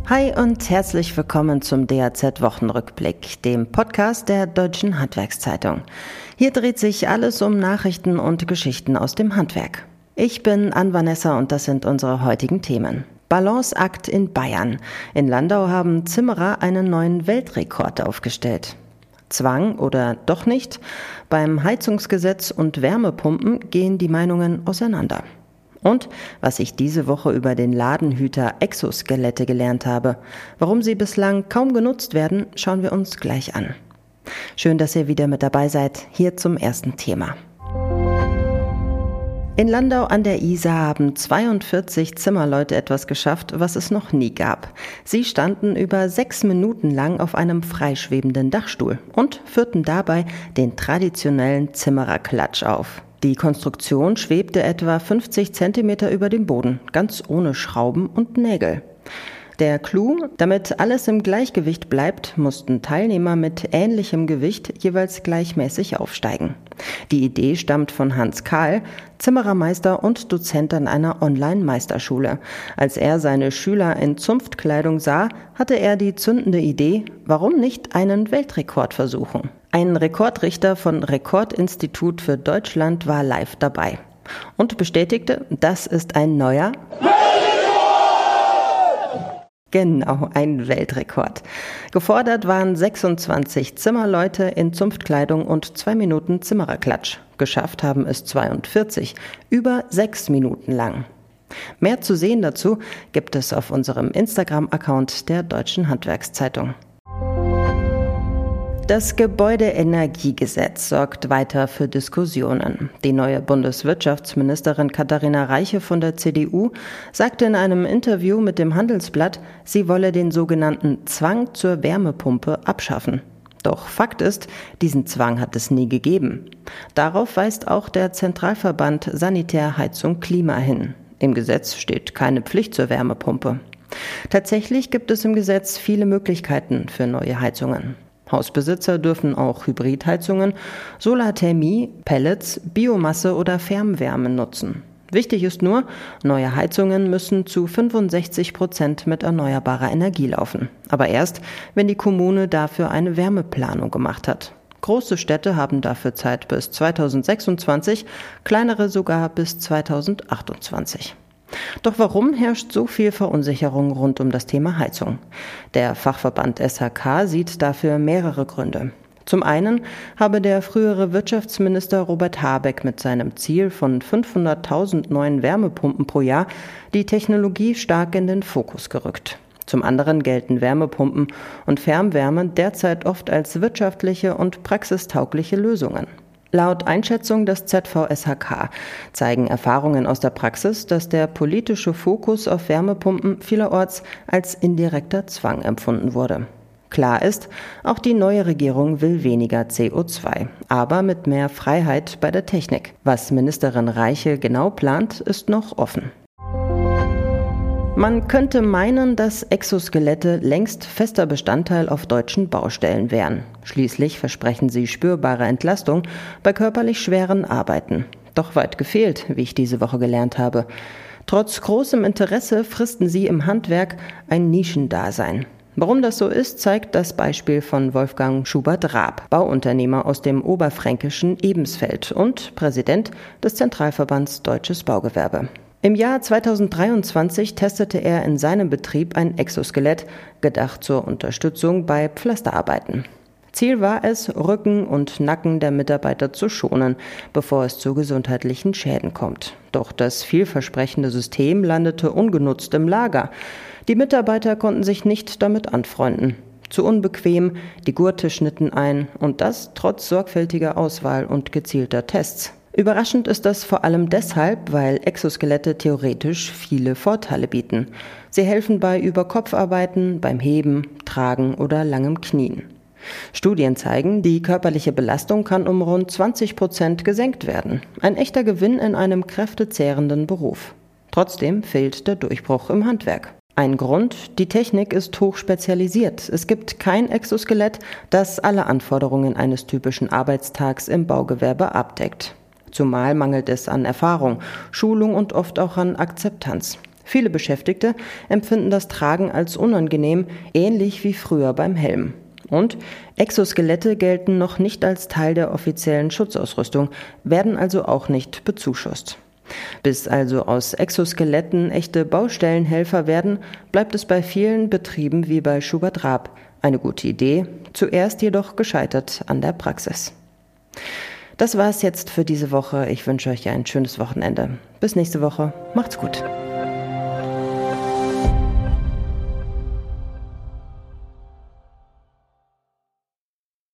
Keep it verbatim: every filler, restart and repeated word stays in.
Hi und herzlich willkommen zum D A Z-Wochenrückblick, dem Podcast der Deutschen Handwerkszeitung. Hier dreht sich alles um Nachrichten und Geschichten aus dem Handwerk. Ich bin Ann-Vanessa und das sind unsere heutigen Themen. Balanceakt in Bayern. In Landau haben Zimmerer einen neuen Weltrekord aufgestellt. Zwang oder doch nicht? Beim Heizungsgesetz und Wärmepumpen gehen die Meinungen auseinander. Und was ich diese Woche über den Ladenhüter Exoskelette gelernt habe. Warum sie bislang kaum genutzt werden, schauen wir uns gleich an. Schön, dass ihr wieder mit dabei seid. Hier zum ersten Thema. In Landau an der Isar haben zweiundvierzig Zimmerleute etwas geschafft, was es noch nie gab. Sie standen über sechs Minuten lang auf einem freischwebenden Dachstuhl und führten dabei den traditionellen Zimmererklatsch auf. Die Konstruktion schwebte etwa fünfzig Zentimeter über dem Boden, ganz ohne Schrauben und Nägel. Der Clou: damit alles im Gleichgewicht bleibt, mussten Teilnehmer mit ähnlichem Gewicht jeweils gleichmäßig aufsteigen. Die Idee stammt von Hans Kahl, Zimmerermeister und Dozent an einer Online-Meisterschule. Als er seine Schüler in Zunftkleidung sah, hatte er die zündende Idee: warum nicht einen Weltrekord versuchen? Ein Rekordrichter von Rekordinstitut für Deutschland war live dabei und bestätigte, das ist ein neuer Genau, ein Weltrekord. Gefordert waren sechsundzwanzig Zimmerleute in Zunftkleidung und zwei Minuten Zimmererklatsch. Geschafft haben es zweiundvierzig, über sechs Minuten lang. Mehr zu sehen dazu gibt es auf unserem Instagram-Account der Deutschen Handwerkszeitung. Das Gebäudeenergiegesetz sorgt weiter für Diskussionen. Die neue Bundeswirtschaftsministerin Katharina Reiche von der C D U sagte in einem Interview mit dem Handelsblatt, sie wolle den sogenannten Zwang zur Wärmepumpe abschaffen. Doch Fakt ist, diesen Zwang hat es nie gegeben. Darauf weist auch der Zentralverband Sanitär, Heizung, Klima hin. Im Gesetz steht keine Pflicht zur Wärmepumpe. Tatsächlich gibt es im Gesetz viele Möglichkeiten für neue Heizungen. Hausbesitzer dürfen auch Hybridheizungen, Solarthermie, Pellets, Biomasse oder Fernwärme nutzen. Wichtig ist nur, neue Heizungen müssen zu fünfundsechzig Prozent mit erneuerbarer Energie laufen. Aber erst, wenn die Kommune dafür eine Wärmeplanung gemacht hat. Große Städte haben dafür Zeit bis zweitausendsechsundzwanzig, kleinere sogar bis zweitausendachtundzwanzig. Doch warum herrscht so viel Verunsicherung rund um das Thema Heizung? Der Fachverband S H K sieht dafür mehrere Gründe. Zum einen habe der frühere Wirtschaftsminister Robert Habeck mit seinem Ziel von fünfhunderttausend neuen Wärmepumpen pro Jahr die Technologie stark in den Fokus gerückt. Zum anderen gelten Wärmepumpen und Fernwärme derzeit oft als wirtschaftliche und praxistaugliche Lösungen. Laut Einschätzung des Z V S H K zeigen Erfahrungen aus der Praxis, dass der politische Fokus auf Wärmepumpen vielerorts als indirekter Zwang empfunden wurde. Klar ist, auch die neue Regierung will weniger C O zwei, aber mit mehr Freiheit bei der Technik. Was Ministerin Reiche genau plant, ist noch offen. Man könnte meinen, dass Exoskelette längst fester Bestandteil auf deutschen Baustellen wären. Schließlich versprechen sie spürbare Entlastung bei körperlich schweren Arbeiten. Doch weit gefehlt, wie ich diese Woche gelernt habe. Trotz großem Interesse fristen sie im Handwerk ein Nischendasein. Warum das so ist, zeigt das Beispiel von Wolfgang Schubert-Raab, Bauunternehmer aus dem oberfränkischen Ebensfeld und Präsident des Zentralverbands Deutsches Baugewerbe. Im Jahr zweitausenddreiundzwanzig testete er in seinem Betrieb ein Exoskelett, gedacht zur Unterstützung bei Pflasterarbeiten. Ziel war es, Rücken und Nacken der Mitarbeiter zu schonen, bevor es zu gesundheitlichen Schäden kommt. Doch das vielversprechende System landete ungenutzt im Lager. Die Mitarbeiter konnten sich nicht damit anfreunden. Zu unbequem, die Gurte schnitten ein und das trotz sorgfältiger Auswahl und gezielter Tests. Überraschend ist das vor allem deshalb, weil Exoskelette theoretisch viele Vorteile bieten. Sie helfen bei Überkopfarbeiten, beim Heben, Tragen oder langem Knien. Studien zeigen, die körperliche Belastung kann um rund zwanzig Prozent gesenkt werden. Ein echter Gewinn in einem kräftezehrenden Beruf. Trotzdem fehlt der Durchbruch im Handwerk. Ein Grund: die Technik ist hoch spezialisiert. Es gibt kein Exoskelett, das alle Anforderungen eines typischen Arbeitstags im Baugewerbe abdeckt. Zumal mangelt es an Erfahrung, Schulung und oft auch an Akzeptanz. Viele Beschäftigte empfinden das Tragen als unangenehm, ähnlich wie früher beim Helm. Und Exoskelette gelten noch nicht als Teil der offiziellen Schutzausrüstung, werden also auch nicht bezuschusst. Bis also aus Exoskeletten echte Baustellenhelfer werden, bleibt es bei vielen Betrieben wie bei Schubert Raab. Eine gute Idee, zuerst jedoch gescheitert an der Praxis. Das war es jetzt für diese Woche. Ich wünsche euch ein schönes Wochenende. Bis nächste Woche. Macht's gut.